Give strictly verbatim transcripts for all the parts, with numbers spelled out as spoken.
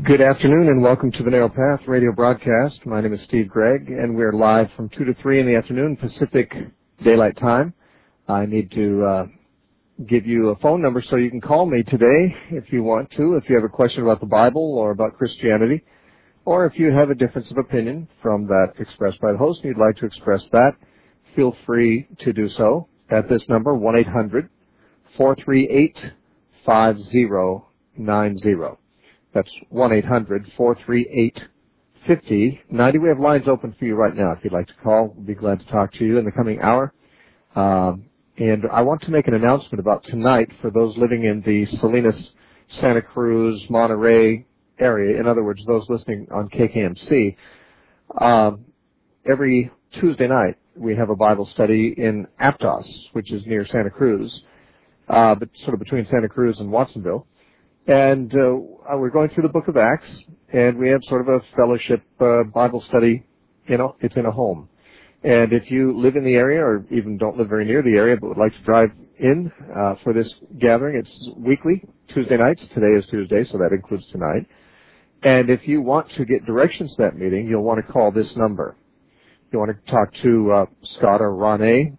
Good afternoon and welcome to the Narrow Path radio broadcast. My name is Steve Gregg and we're live from two to three in the afternoon Pacific Daylight Time. I need to uh, give you a phone number so you can call me today if you want to, if you have a question about the Bible or about Christianity, or if you have a difference of opinion from that expressed by the host and you'd like to express that, feel free to do so at this number, one eight hundred, four three eight, five zero nine zero. That's one eight hundred, four three eight, five zero nine zero. We have lines open for you right now if you'd like to call. We'll be glad to talk to you in the coming hour. Um, and I want to make an announcement about tonight for those living in the Salinas, Santa Cruz, Monterey area. In other words, those listening on K K M C. Um, every Tuesday night we have a Bible study in Aptos, which is near Santa Cruz, uh, but sort of between Santa Cruz and Watsonville. And uh, we're going through the book of Acts, and we have sort of a fellowship uh, Bible study. You know, it's in a home. And if you live in the area or even don't live very near the area but would like to drive in uh, for this gathering, it's weekly, Tuesday nights. Today is Tuesday, so that includes tonight. And if you want to get directions to that meeting, you'll want to call this number. You want to talk to uh, Scott or Ronnie,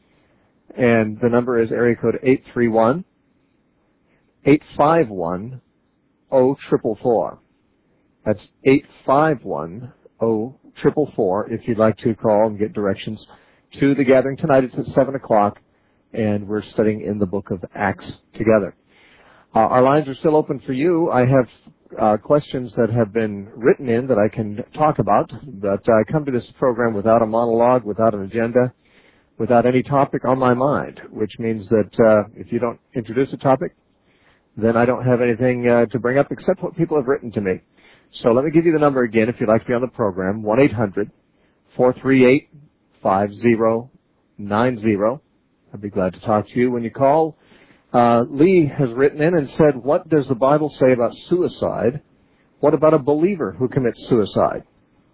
and the number is area code eight three one, eight five one, zero four four four. That's eight five one, zero four four four if you'd like to call and get directions to the gathering tonight. It's at seven o'clock, and we're studying in the book of Acts together. Uh, our lines are still open for you. I have uh, questions that have been written in that I can talk about, but I come to this program without a monologue, without an agenda, without any topic on my mind, which means that uh, if you don't introduce a topic, then I don't have anything uh, to bring up except what people have written to me. So let me give you the number again if you'd like to be on the program, one eight hundred, four three eight, five zero nine zero. I'd be glad to talk to you when you call. Uh, Lee has written in and said, what does the Bible say about suicide? What about a believer who commits suicide?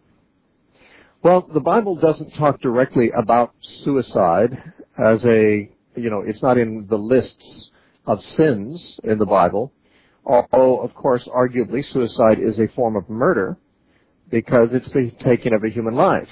Well, the Bible doesn't talk directly about suicide as a, you know, it's not in the lists of sins in the Bible, although, of course, arguably suicide is a form of murder because it's the taking of a human life.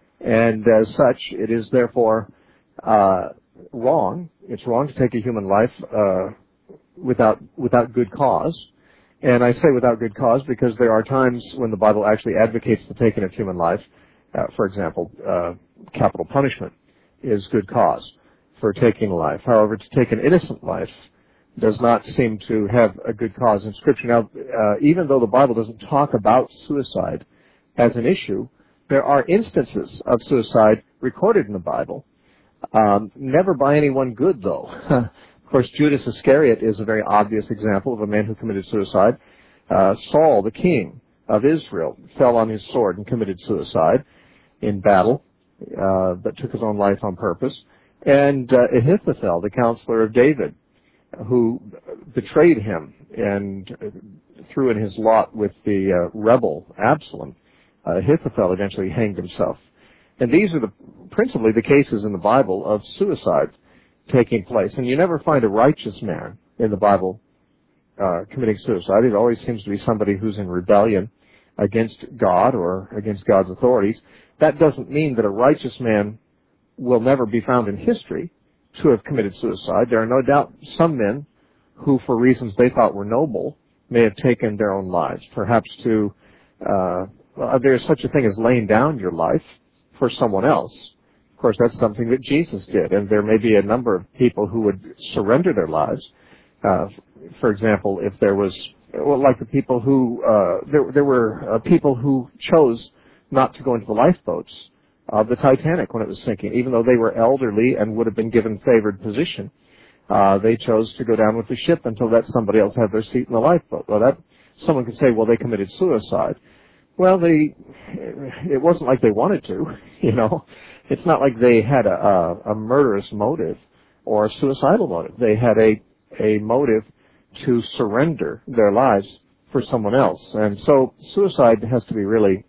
And as such, it is therefore uh, wrong. It's wrong to take a human life uh, without without good cause. And I say without good cause because there are times when the Bible actually advocates the taking of human life. Uh, for example, uh, capital punishment is good cause for taking a life. However, to take an innocent life does not seem to have a good cause in Scripture. Now, uh, even though the Bible doesn't talk about suicide as an issue, there are instances of suicide recorded in the Bible. Um, never by anyone good, though. Of course, Judas Iscariot is a very obvious example of a man who committed suicide. Uh, Saul, the king of Israel, fell on his sword and committed suicide in battle, uh, but took his own life on purpose. And uh, Ahithophel, the counselor of David, who betrayed him and threw in his lot with the uh, rebel Absalom, uh, Ahithophel eventually hanged himself. And these are the, principally the cases in the Bible of suicide taking place. And you never find a righteous man in the Bible uh, committing suicide. It always seems to be somebody who's in rebellion against God or against God's authorities. That doesn't mean that a righteous man will never be found in history to have committed suicide. There are no doubt some men who, for reasons they thought were noble, may have taken their own lives. Perhaps to, uh, well, there's such a thing as laying down your life for someone else. Of course, that's something that Jesus did, and there may be a number of people who would surrender their lives. Uh, for example, if there was, well, like the people who, uh, there, there were uh, people who chose not to go into the lifeboats of the Titanic when it was sinking, even though they were elderly and would have been given favored position. Uh, they chose to go down with the ship until that somebody else had their seat in the lifeboat. Well, that someone could say, well, they committed suicide. Well, they, it wasn't like they wanted to, you know. It's not like they had a, a, a murderous motive or a suicidal motive. They had a, a motive to surrender their lives for someone else. And so suicide has to be really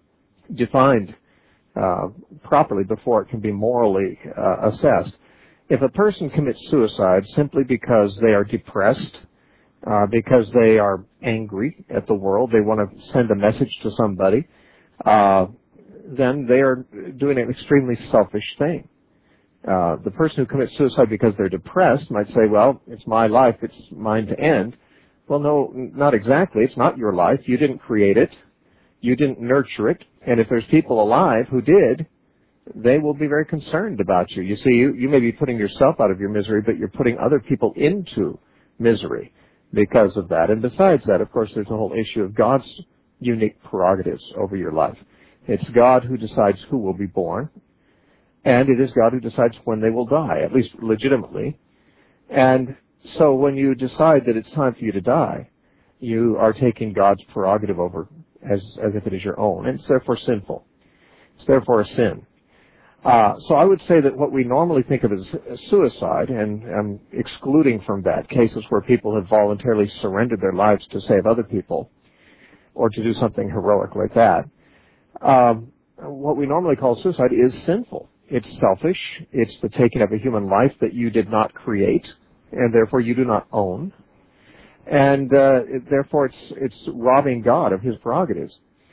defined Uh, properly before it can be morally uh, assessed. If a person commits suicide simply because they are depressed uh, because they are angry at the world, they want to send a message to somebody, uh, then they are doing an extremely selfish thing. Uh, the person who commits suicide because they're depressed might say, well, it's my life, it's mine to end. Well, no, not exactly. It's not your life. You didn't create it. You didn't nurture it. And if there's people alive who did, they will be very concerned about you. You see, you, you may be putting yourself out of your misery, but you're putting other people into misery because of that. And besides that, of course, there's the whole issue of God's unique prerogatives over your life. It's God who decides who will be born, and it is God who decides when they will die, at least legitimately. And so when you decide that it's time for you to die, you are taking God's prerogative over as, as if it is your own, and it's therefore sinful. It's therefore a sin. Uh, so I would say that what we normally think of as suicide, and I'm excluding from that cases where people have voluntarily surrendered their lives to save other people, or to do something heroic like that, um, what we normally call suicide is sinful. It's selfish. It's the taking of a human life that you did not create, and therefore you do not own. And uh, it, therefore it's, it's robbing God of His prerogatives.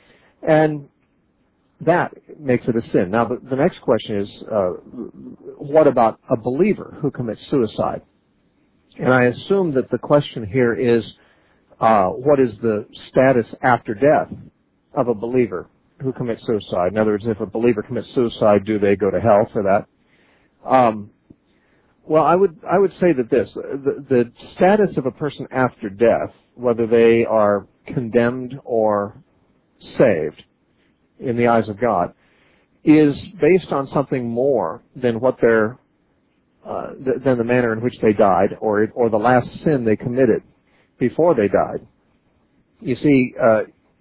And that makes it a sin. Now, the, the next question is, uh, what about a believer who commits suicide? And I assume that the question here is, uh, what is the status after death of a believer who commits suicide? In other words, if a believer commits suicide, do they go to hell for that? Um, well, I would I would say that this, the, the status of a person after death, whether they are condemned or saved in the eyes of God, is based on something more than what their uh, th- than the manner in which they died, or or the last sin they committed before they died. You see, uh,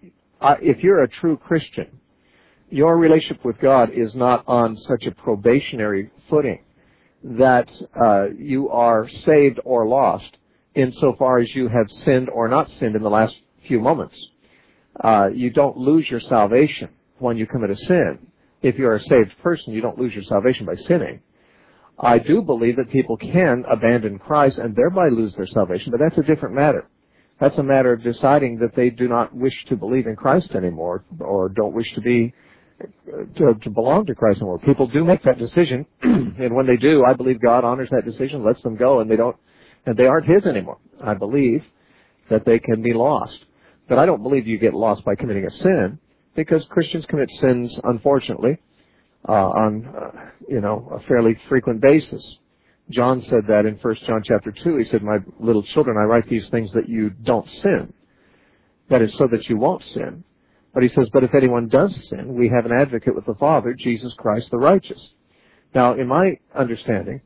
if you're a true Christian, your relationship with God is not on such a probationary footing that uh, you are saved or lost insofar as you have sinned or not sinned in the last few moments. Uh, you don't lose your salvation when you commit a sin. If you're a saved person, you don't lose your salvation by sinning. I do believe that people can abandon Christ and thereby lose their salvation, but that's a different matter. That's a matter of deciding that they do not wish to believe in Christ anymore, or don't wish to be to, to belong to Christ anymore. People do make that decision, and when they do, I believe God honors that decision, lets them go, and they don't, and they aren't His anymore. I believe that they can be lost, but I don't believe you get lost by committing a sin, because Christians commit sins, unfortunately, uh, on uh, you know a fairly frequent basis. John said that in First John chapter two. He said, "My little children, I write these things that you don't sin." That is so that you won't sin. But he says, "But if anyone does sin, we have an advocate with the Father, Jesus Christ the righteous." Now, in my understanding,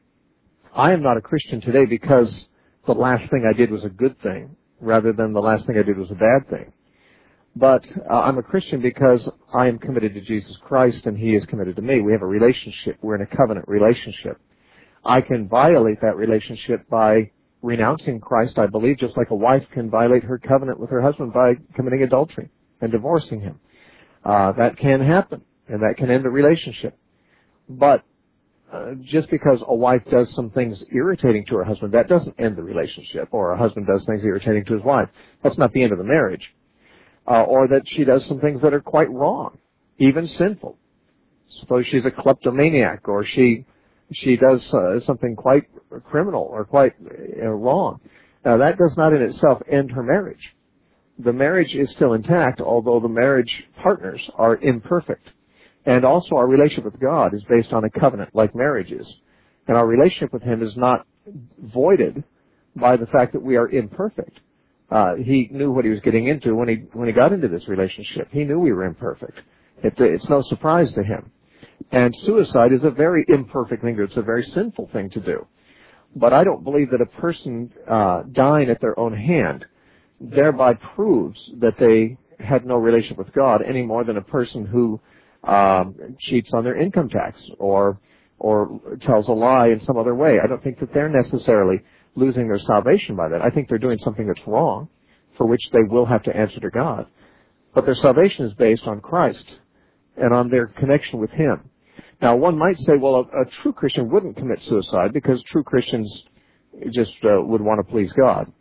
I am not a Christian today because the last thing I did was a good thing, rather than the last thing I did was a bad thing. But uh, I'm a Christian because I am committed to Jesus Christ and He is committed to me. We have a relationship. We're in a covenant relationship. I can violate that relationship by renouncing Christ, I believe, just like a wife can violate her covenant with her husband by committing adultery and divorcing him. Uh, that can happen, and that can end the relationship. But uh, just because a wife does some things irritating to her husband, that doesn't end the relationship, or a husband does things irritating to his wife. That's not the end of the marriage. Uh, or that she does some things that are quite wrong, even sinful. Suppose she's a kleptomaniac, or she she does uh, something quite criminal or quite uh, wrong. Now, that does not in itself end her marriage. The marriage is still intact, although the marriage partners are imperfect. And also our relationship with God is based on a covenant like marriage is. And our relationship with Him is not voided by the fact that we are imperfect. Uh, he knew what He was getting into when he when he got into this relationship. He knew we were imperfect. It, it's no surprise to Him. And suicide is a very imperfect thing. It's a very sinful thing to do. But I don't believe that a person uh, dying at their own hand thereby proves that they had no relationship with God any more than a person who um, cheats on their income tax or or tells a lie in some other way. I don't think that they're necessarily losing their salvation by that. I think they're doing something that's wrong, for which they will have to answer to God. But their salvation is based on Christ and on their connection with Him. Now, one might say, well, a, a true Christian wouldn't commit suicide because true Christians just uh, would want to please God.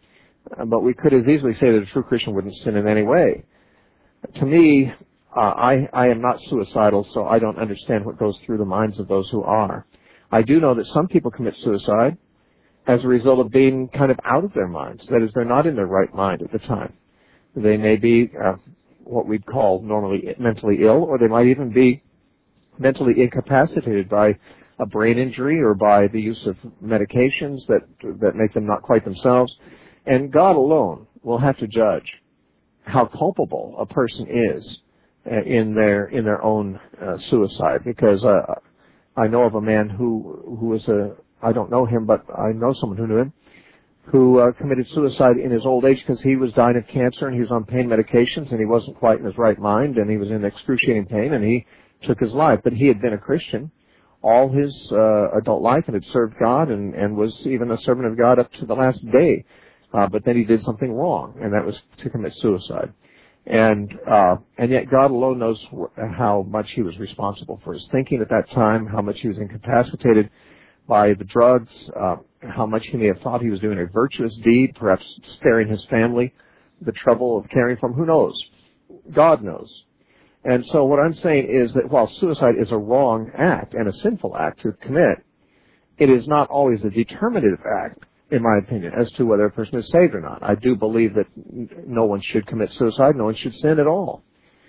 Uh, but we could as easily say that a true Christian wouldn't sin in any way. To me, uh, I, I am not suicidal, so I don't understand what goes through the minds of those who are. I do know that some people commit suicide as a result of being kind of out of their minds. That is, they're not in their right mind at the time. They may be uh, what we'd call normally mentally ill, or they might even be mentally incapacitated by a brain injury or by the use of medications that that make them not quite themselves. And God alone will have to judge how culpable a person is in their in their own uh, suicide. Because uh, I know of a man who who was a I don't know him, but I know someone who knew him, who uh, committed suicide in his old age because he was dying of cancer and he was on pain medications and he wasn't quite in his right mind and he was in excruciating pain and he took his life. But he had been a Christian all his uh, adult life and had served God and, and was even a servant of God up to the last day. Uh, but then he did something wrong, and that was to commit suicide. And uh, and yet God alone knows how much he was responsible for his thinking at that time, how much he was incapacitated by the drugs, uh, how much he may have thought he was doing a virtuous deed, perhaps sparing his family the trouble of caring for him. Who knows? God knows. And so what I'm saying is that while suicide is a wrong act and a sinful act to commit, it is not always a determinative act, in my opinion, as to whether a person is saved or not. I do believe that no one should commit suicide, no one should sin at all.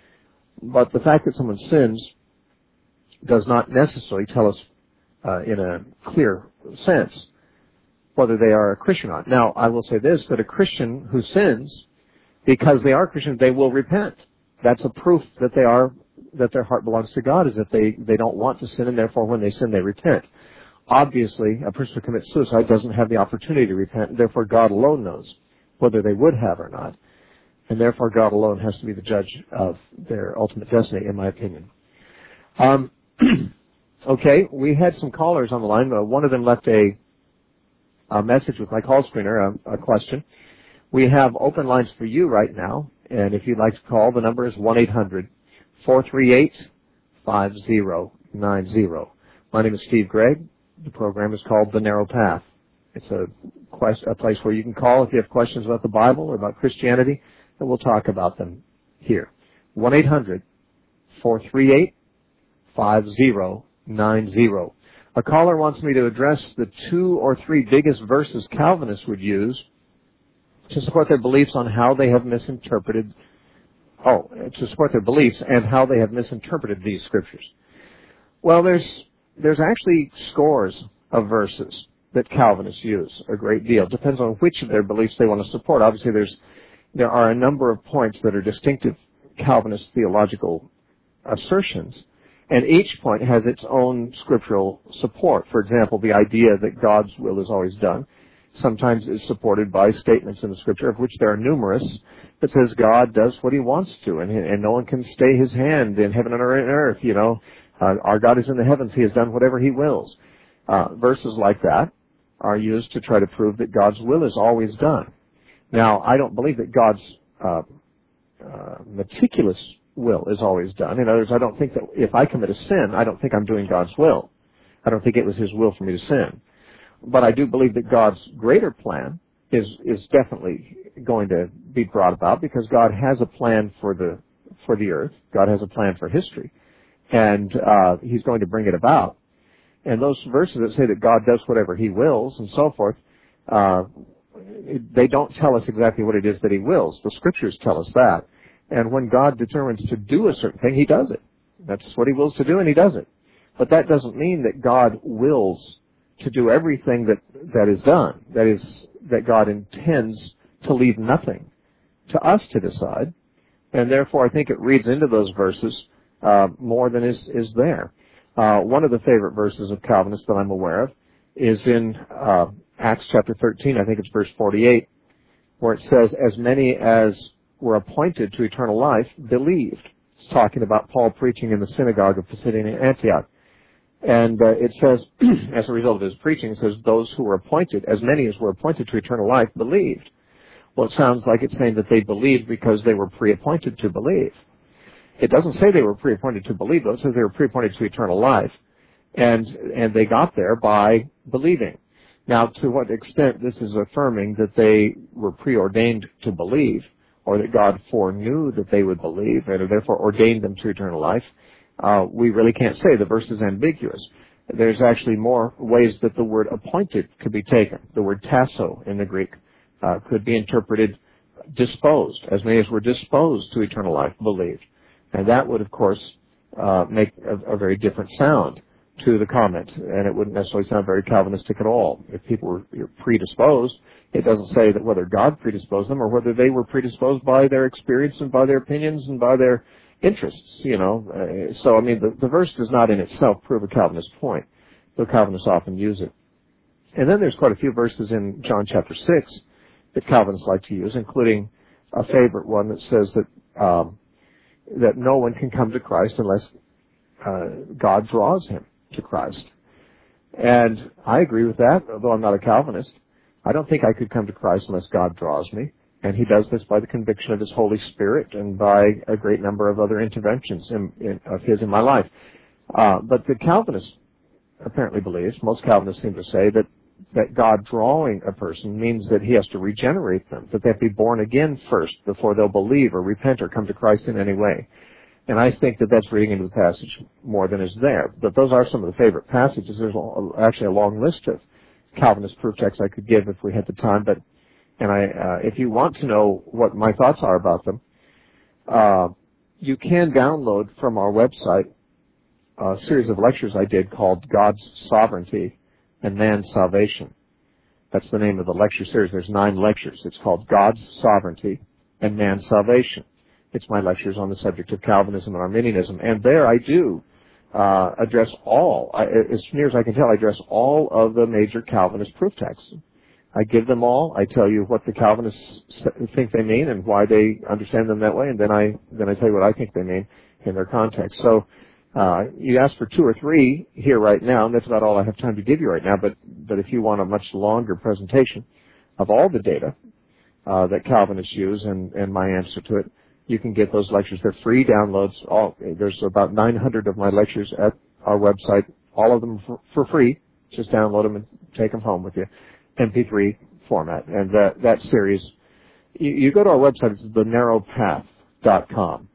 But the fact that someone sins does not necessarily tell us uh, in a clear sense whether they are a Christian or not. Now, I will say this, that a Christian who sins, because they are Christians, they will repent. That's a proof that they are, that their heart belongs to God, is that they, they don't want to sin, and therefore when they sin, they repent. Obviously, a person who commits suicide doesn't have the opportunity to repent, and therefore God alone knows whether they would have or not. And therefore God alone has to be the judge of their ultimate destiny, in my opinion. Um, okay, we had some callers on the line. Uh, one of them left a, a message with my call screener, a, a question. We have open lines for you right now, and if you'd like to call, the number is one eight hundred, four three eight, five zero nine zero. My name is Steve Gregg. The program is called The Narrow Path. It's a, quest, a place where you can call if you have questions about the Bible or about Christianity, and we'll talk about them here. one eight hundred, four three eight, five zero nine zero. A caller wants me to address the two or three biggest verses Calvinists would use to support their beliefs on how they have misinterpreted, oh, to support their beliefs and how they have misinterpreted these scriptures. Well, there's There's actually scores of verses that Calvinists use a great deal. It depends on which of their beliefs they want to support. Obviously, there's there are a number of points that are distinctive Calvinist theological assertions, and each point has its own scriptural support. For example, the idea that God's will is always done sometimes is supported by statements in the Scripture, of which there are numerous, that says God does what he wants to, and, and no one can stay his hand in heaven and earth, you know. Uh, our God is in the heavens. He has done whatever he wills. Uh, verses like that are used to try to prove that God's will is always done. Now, I don't believe that God's uh, uh, meticulous will is always done. In other words, I don't think that if I commit a sin, I don't think I'm doing God's will. I don't think it was his will for me to sin. But I do believe that God's greater plan is is definitely going to be brought about, because God has a plan for the for the earth. God has a plan for history. And uh, he's going to bring it about. And those verses that say that God does whatever he wills and so forth, uh, they don't tell us exactly what it is that he wills. The scriptures tell us that. And when God determines to do a certain thing, he does it. That's what he wills to do, and he does it. But that doesn't mean that God wills to do everything that, that is done. That is, that God intends to leave nothing to us to decide. And therefore, I think it reads into those verses Uh, more than is, is there. Uh, one of the favorite verses of Calvinists that I'm aware of is in uh, Acts chapter thirteen, I think it's verse forty-eight, where it says, as many as were appointed to eternal life believed. It's talking about Paul preaching in the synagogue of Pisidian Antioch. And uh, it says, as a result of his preaching, it says, those who were appointed, as many as were appointed to eternal life believed. Well, it sounds like it's saying that they believed because they were pre-appointed to believe. It doesn't say they were pre-appointed to believe, though. It says they were pre-appointed to eternal life. And and they got there by believing. Now, to what extent this is affirming that they were preordained to believe, or that God foreknew that they would believe, and therefore ordained them to eternal life, uh, we really can't say. The verse is ambiguous. There's actually more ways that the word appointed could be taken. The word tasso in the Greek uh, could be interpreted disposed. As many as were disposed to eternal life believed. And that would, of course, uh, make a, a very different sound to the comment, and it wouldn't necessarily sound very Calvinistic at all. If people were predisposed, it doesn't say that whether God predisposed them or whether they were predisposed by their experience and by their opinions and by their interests, you know. Uh, so, I mean, the, the verse does not in itself prove a Calvinist point, though Calvinists often use it. And then there's quite a few verses in John chapter six that Calvinists like to use, including a favorite one that says that um, that no one can come to Christ unless uh, God draws him to Christ. And I agree with that, although I'm not a Calvinist. I don't think I could come to Christ unless God draws me. And he does this by the conviction of his Holy Spirit and by a great number of other interventions in, in, of his in my life. Uh, but the Calvinist apparently believes, most Calvinists seem to say, that, that God drawing a person means that he has to regenerate them, that they have to be born again first before they'll believe or repent or come to Christ in any way. And I think that that's reading into the passage more than is there. But those are some of the favorite passages. There's actually a long list of Calvinist proof texts I could give if we had the time. But and I, uh, if you want to know what my thoughts are about them, uh, you can download from our website a series of lectures I did called God's Sovereignty and Man's Salvation. That's the name of the lecture series. There's nine lectures. It's called God's Sovereignty and Man's Salvation. It's my lectures on the subject of Calvinism and Arminianism. And there I do uh, address all, I, as near as I can tell, I address all of the major Calvinist proof texts. I give them all. I tell you what the Calvinists think they mean and why they understand them that way, and then I then I tell you what I think they mean in their context. So uh, you asked for two or three here right now, and that's about all I have time to give you right now. But but if you want a much longer presentation of all the data uh, that Calvinists use and, and my answer to it, you can get those lectures. They're free downloads. All, there's about nine hundred of my lectures at our website, all of them for, for free. Just download them and take them home with you. M P three format. And that, that series, you, you go to our website, it's the narrow path dot com.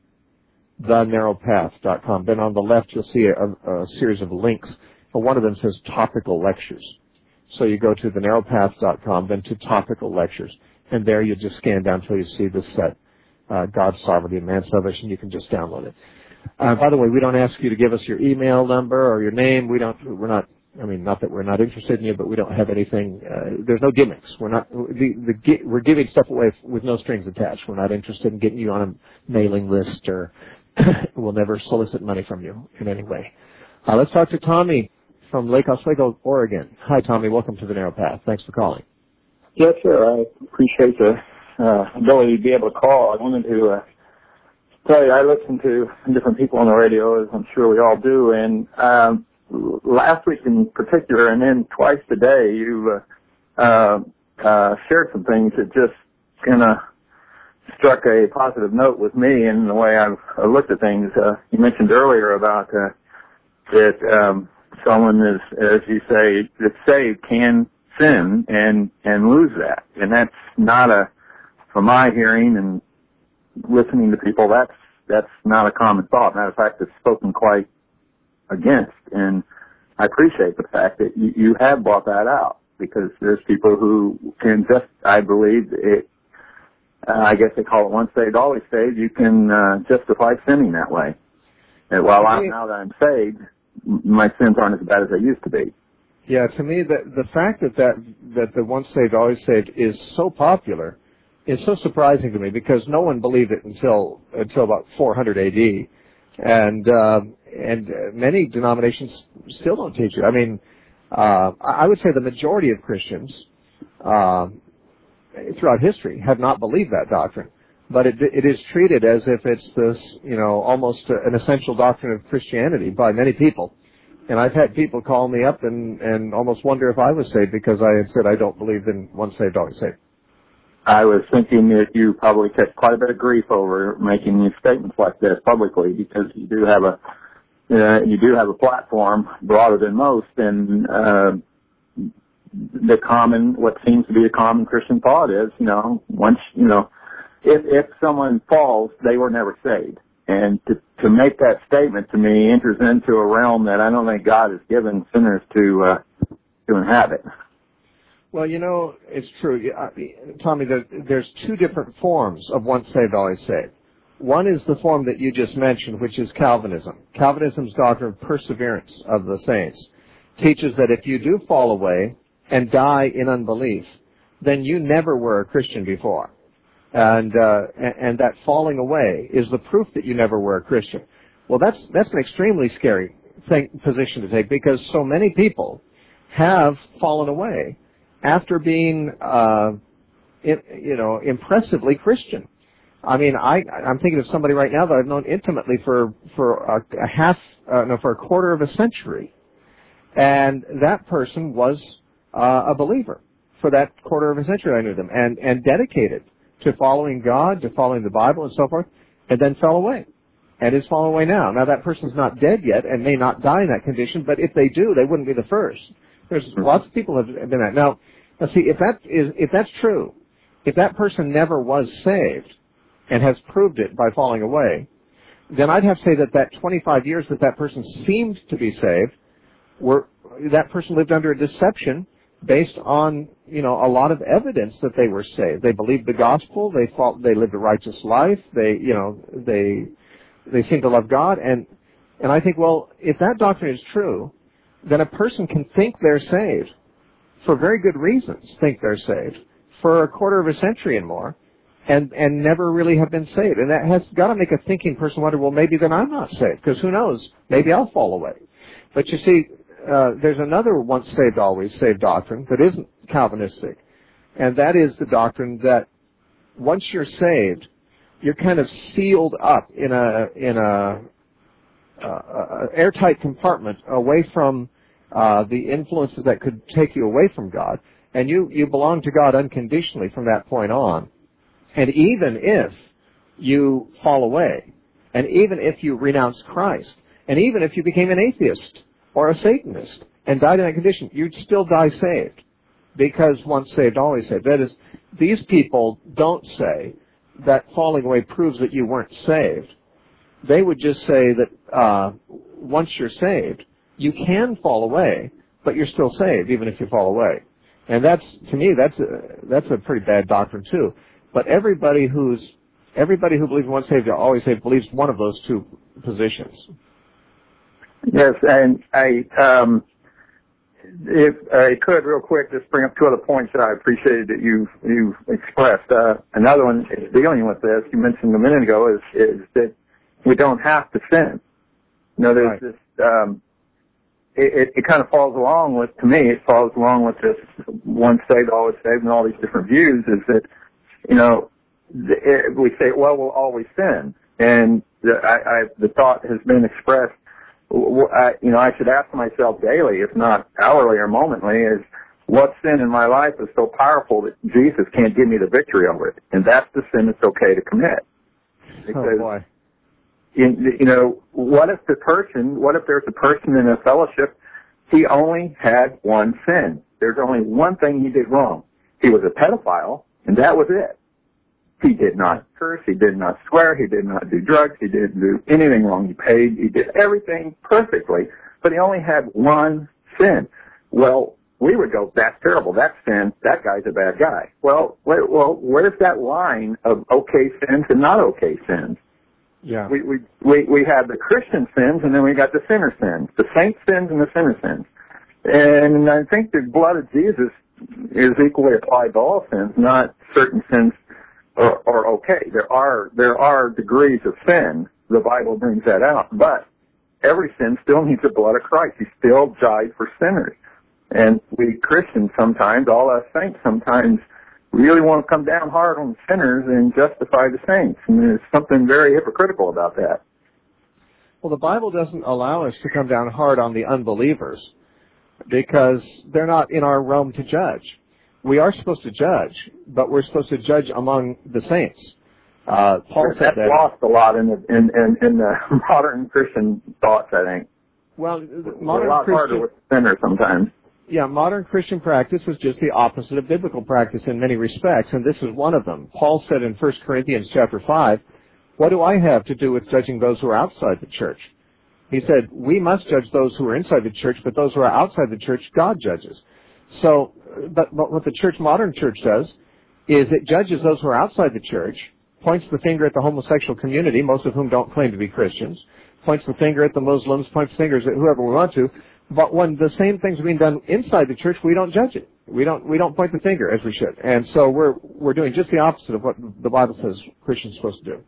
the narrow path dot com. Then on the left, you'll see a, a series of links. And one of them says topical lectures. So you go to the narrow path dot com, then to topical lectures. And there you just scan down until you see this set. Uh, God's Sovereignty and Man's Salvation. You can just download it. Uh, by the way, we don't ask you to give us your email number or your name. We don't. We're not. I mean, not that we're not interested in you, but we don't have anything. Uh, there's no gimmicks. We're not. The, the, we're giving stuff away with no strings attached. We're not interested in getting you on a mailing list, or we'll never solicit money from you in any way. Uh, let's talk to Tommy from Lake Oswego, Oregon. Hi, Tommy. Welcome to the Narrow Path. Thanks for calling. Yes, sir. I appreciate the uh, ability to be able to call. I wanted to uh, tell you I listen to different people on the radio, as I'm sure we all do, and um, last week in particular, and then twice today, you uh, uh, uh, shared some things that just kind of struck a positive note with me in the way I've uh, looked at things. Uh, you mentioned earlier about uh, that um, someone is, as you say, that's saved can sin and and lose that, and that's not a, from my hearing and listening to people, that's that's not a common thought. Matter of fact, it's spoken quite against, and I appreciate the fact that you, you have brought that out, because there's people who can just, I believe, it, uh, I guess they call it once saved, always saved, you can uh, justify sinning that way. And while I'm, now that I'm saved, my sins aren't as bad as they used to be. Yeah, to me, the, the fact that, that, that the once saved, always saved is so popular is so surprising to me, because no one believed it until until about four hundred A D, and uh, and many denominations still don't teach it. I mean, uh, I would say the majority of Christians uh, throughout history have not believed that doctrine, but it it is treated as if it's this, you know, almost an essential doctrine of Christianity by many people. And I've had people call me up and, and almost wonder if I was saved because I had said I don't believe in once saved, always saved. I was thinking that you probably catch quite a bit of grief over making these statements like this publicly, because you do have a uh, you do have a platform broader than most, and uh, the common, what seems to be a common Christian thought is, you know, once, you know, if, if someone falls, they were never saved. And to, to make that statement to me enters into a realm that I don't think God has given sinners to, uh, to inhabit. Well, you know, it's true. Tommy, there's two different forms of once saved, always saved. One is the form that you just mentioned, which is Calvinism. Calvinism's doctrine of perseverance of the saints teaches that if you do fall away and die in unbelief, then you never were a Christian before. And, uh, and that falling away is the proof that you never were a Christian. Well, that's, that's an extremely scary thing, position to take, because so many people have fallen away after being, uh, in, you know, impressively Christian. I mean, I, I'm thinking of somebody right now that I've known intimately for, for a, a half, uh, no, for a quarter of a century. And that person was, uh, a believer for that quarter of a century I knew them, and, and dedicated to following God, to following the Bible and so forth, and then fell away, and is falling away now. Now, that person's not dead yet and may not die in that condition, but if they do, they wouldn't be the first. There's lots of people have been that. Now, let's see, if that is, if that's true, if that person never was saved and has proved it by falling away, then I'd have to say that that twenty-five years that that person seemed to be saved, were, that person lived under a deception based on, you know, a lot of evidence that they were saved. They believed the gospel. They thought they lived a righteous life. They, you know, they they seemed to love God. And and I think, well, if that doctrine is true, then a person can think they're saved for very good reasons. Think they're saved for a quarter of a century and more, and and never really have been saved. And that has got to make a thinking person wonder, well, maybe then I'm not saved, because who knows? Maybe I'll fall away. But you see, Uh, there's another once saved, always saved doctrine that isn't Calvinistic, and that is the doctrine that once you're saved, you're kind of sealed up in a in a, a, a airtight compartment away from uh, the influences that could take you away from God, and you you belong to God unconditionally from that point on. And even if you fall away, and even if you renounce Christ, and even if you became an atheist or a Satanist and died in that condition, you'd still die saved, because once saved, always saved. That is, these people don't say that falling away proves that you weren't saved. They would just say that uh, once you're saved, you can fall away, but you're still saved even if you fall away. And that's, to me, that's a, that's a pretty bad doctrine too. But everybody who's everybody who believes once saved, always saved, believes one of those two positions. Yes, and I, um, if I could, real quick, just bring up two other points that I appreciated that you you expressed. Uh, another one is dealing with this. You mentioned a minute ago is is that we don't have to sin. You know, there's right. this. Um, it, it, it kind of falls along with, to me, it falls along with this once saved, always saved, and all these different views. Is that, you know, it, we say, well, we'll always sin, and the, I, I, the thought has been expressed. I, you know, I should ask myself daily, if not hourly or momently, is what sin in my life is so powerful that Jesus can't give me the victory over it? And that's the sin that's okay to commit. Because, oh boy. In, you know, what if the person, what if there's a person in a fellowship, he only had one sin? There's only one thing he did wrong. He was a pedophile, and that was it. He did not curse, he did not swear, he did not do drugs, he didn't do anything wrong. He paid, he did everything perfectly, but he only had one sin. Well, we would go, that's terrible, that's sin, that guy's a bad guy. Well, well, where's that line of okay sins and not okay sins? Yeah. We, we, we, we have the Christian sins, and then we got the sinner sins, the saint sins and the sinner sins. And I think the blood of Jesus is equally applied to all sins, not certain sins Or, or okay, there are there are degrees of sin. The Bible brings that out, but every sin still needs the blood of Christ. He still died for sinners, and we Christians sometimes, all us saints, sometimes really want to come down hard on sinners and justify the saints. And there's something very hypocritical about that. Well, the Bible doesn't allow us to come down hard on the unbelievers because they're not in our realm to judge. We are supposed to judge, but we're supposed to judge among the saints. Uh, Paul That's said that. lost a lot in the, in, in, in the modern Christian thoughts, I think. Well, It's modern a lot Christian, harder with sinners sometimes. Yeah, modern Christian practice is just the opposite of biblical practice in many respects, and this is one of them. Paul said in First Corinthians chapter five, what do I have to do with judging those who are outside the church? He said, we must judge those who are inside the church, but those who are outside the church, God judges. So, but, but what the church, modern church does, is it judges those who are outside the church, points the finger at the homosexual community, most of whom don't claim to be Christians, points the finger at the Muslims, points fingers at whoever we want to, but when the same things are being done inside the church, we don't judge it. We don't, we don't point the finger as we should. And so we're, we're doing just the opposite of what the Bible says Christians are supposed to do.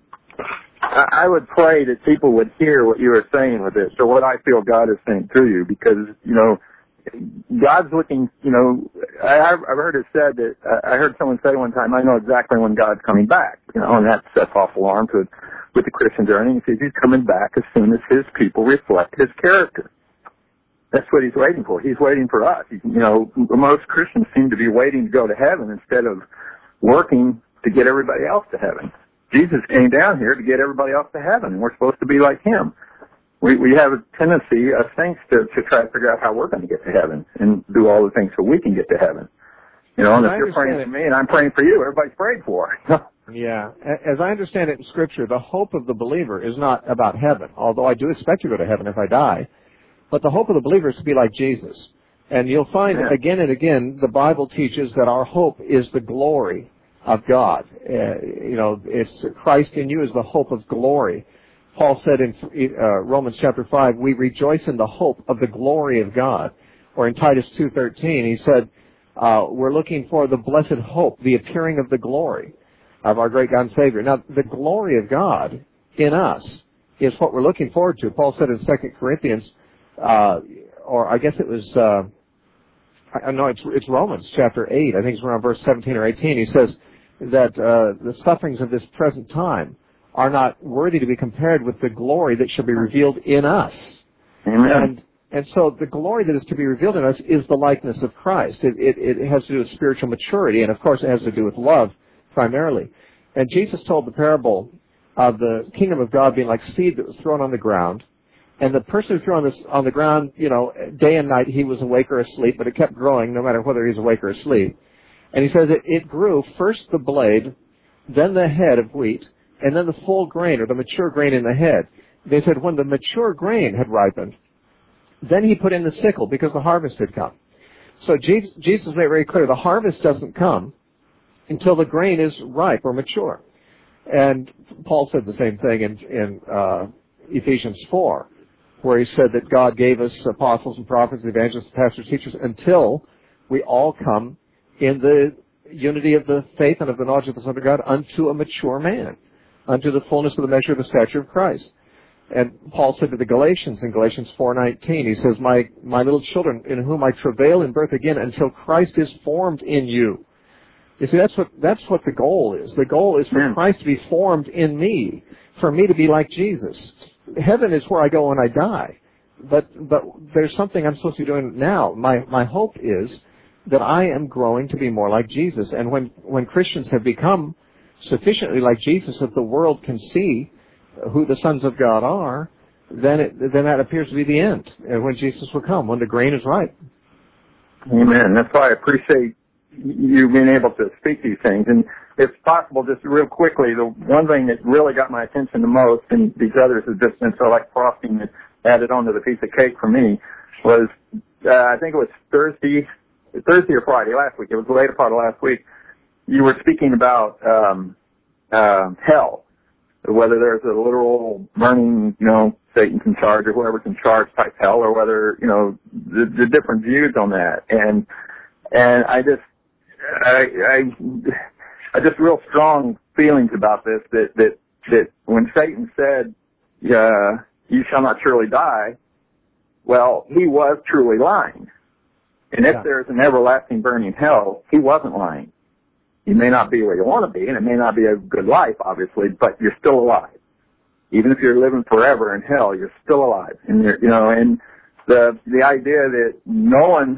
I would pray that people would hear what you are saying with this, or what I feel God is saying through you, because, you know, God's looking, you know, I, I've heard it said that, uh, I heard someone say one time, I know exactly when God's coming back, you know, and that sets off alarms with, with the Christian journey. He says he's coming back as soon as his people reflect his character. That's what he's waiting for. He's waiting for us. He's, you know, most Christians seem to be waiting to go to heaven instead of working to get everybody else to heaven. Jesus came down here to get everybody else to heaven, and we're supposed to be like him. We we have a tendency, as saints, to, to try to figure out how we're going to get to heaven and do all the things so we can get to heaven. You know, and if you're praying for me and I'm praying for you, everybody's praying for. Yeah. As I understand it in Scripture, the hope of the believer is not about heaven, although I do expect to go to heaven if I die. But the hope of the believer is to be like Jesus. And you'll find yeah. again and again the Bible teaches that our hope is the glory of God. Uh, you know, it's Christ in you is the hope of glory. Paul said in uh, Romans chapter five, we rejoice in the hope of the glory of God. Or in Titus two thirteen, he said, uh, we're looking for the blessed hope, the appearing of the glory of our great God and Savior. Now, the glory of God in us is what we're looking forward to. Paul said in Second Corinthians, uh, or I guess it was, uh, I know it's, it's Romans chapter eight, I think it's around verse seventeen or eighteen, he says that uh, the sufferings of this present time are not worthy to be compared with the glory that shall be revealed in us. Amen. And, and so the glory that is to be revealed in us is the likeness of Christ. It, it, it has to do with spiritual maturity, and of course it has to do with love primarily. And Jesus told the parable of the kingdom of God being like seed that was thrown on the ground. And the person who threw on, this, on the ground, you know, day and night, he was awake or asleep, but it kept growing no matter whether he was awake or asleep. And he says it, it grew first the blade, then the head of wheat, and then the full grain or the mature grain in the head. They said when the mature grain had ripened, then he put in the sickle because the harvest had come. So Jesus, Jesus made it very clear the harvest doesn't come until the grain is ripe or mature. And Paul said the same thing in, in uh, Ephesians four, where he said that God gave us apostles and prophets, evangelists, pastors, teachers, until we all come in the unity of the faith and of the knowledge of the Son of God unto a mature man, unto the fullness of the measure of the stature of Christ. And Paul said to the Galatians in Galatians four nineteen, he says, my, my little children, in whom I travail in birth again until Christ is formed in you. You see, that's what, that's what the goal is. The goal is for yeah. Christ to be formed in me, for me to be like Jesus. Heaven is where I go when I die. But, but there's something I'm supposed to be doing now. My, my hope is that I am growing to be more like Jesus. And when, when Christians have become sufficiently like Jesus that the world can see who the sons of God are, then it, then that appears to be the end. And when Jesus will come, when the grain is ripe. Amen. That's why I appreciate you being able to speak these things. And if possible, just real quickly, the one thing that really got my attention the most, and these others have just been so like frosting that added onto the piece of cake for me, was uh, I think it was Thursday, Thursday or Friday last week. It was the later part of last week. You were speaking about um, uh, hell, whether there's a literal burning, you know, Satan's in charge or whoever's in charge type hell, or whether, you know, the, the different views on that. And and I just I, I I just real strong feelings about this, that that that when Satan said, uh, "You shall not surely die," well, he was truly lying. And if yeah. there's an everlasting burning hell, he wasn't lying. You may not be where you want to be, and it may not be a good life, obviously, but you're still alive. Even if you're living forever in hell, you're still alive. And you're, you know, and the the idea that no one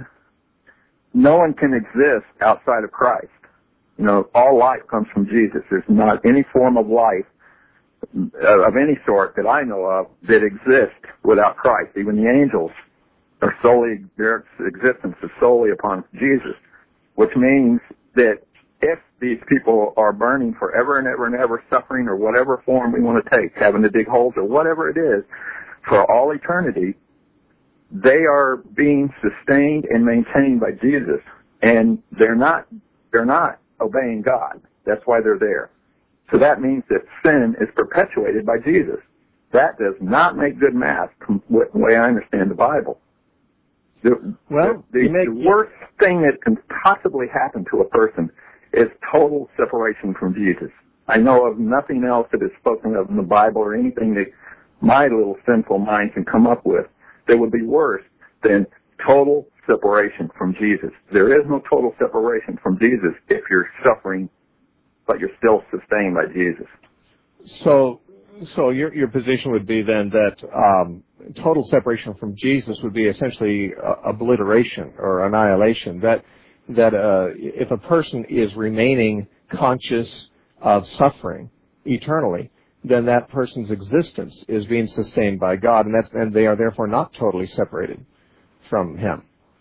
no one can exist outside of Christ. You know, all life comes from Jesus. There's not any form of life of any sort that I know of that exists without Christ. Even the angels are solely, their existence is solely upon Jesus, which means that if these people are burning forever and ever and ever, suffering or whatever form we want to take, having to dig holes or whatever it is, for all eternity, they are being sustained and maintained by Jesus, and they're not they're not obeying God. That's why they're there. So that means that sin is perpetuated by Jesus. That does not make good math from the way I understand the Bible. The, well, the, the, make, the worst thing that can possibly happen to a person is total separation from Jesus. I know of nothing else that is spoken of in the Bible or anything that my little sinful mind can come up with that would be worse than total separation from Jesus. There is no total separation from Jesus if you're suffering, but you're still sustained by Jesus. So, so your your position would be then that um, total separation from Jesus would be essentially uh, obliteration or annihilation. That that uh, if a person is remaining conscious of suffering eternally, then that person's existence is being sustained by God, and that's and they are therefore not totally separated from Him.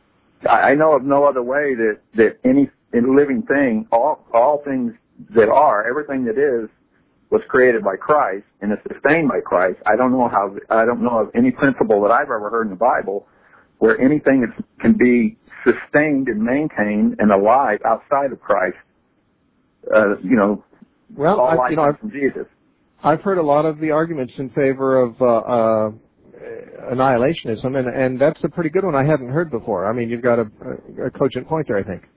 I know of no other way that that any living thing, all all things that are, everything that is, was created by Christ and is sustained by Christ. I don't know how. I don't know of any principle that I've ever heard in the Bible where anything that can be sustained and maintained and alive outside of Christ. Uh, you know, well, all I, you know, I've, from Jesus. I've heard a lot of the arguments in favor of uh, uh, annihilationism, and, and that's a pretty good one I hadn't heard before. I mean, you've got a, a cogent point there, I think.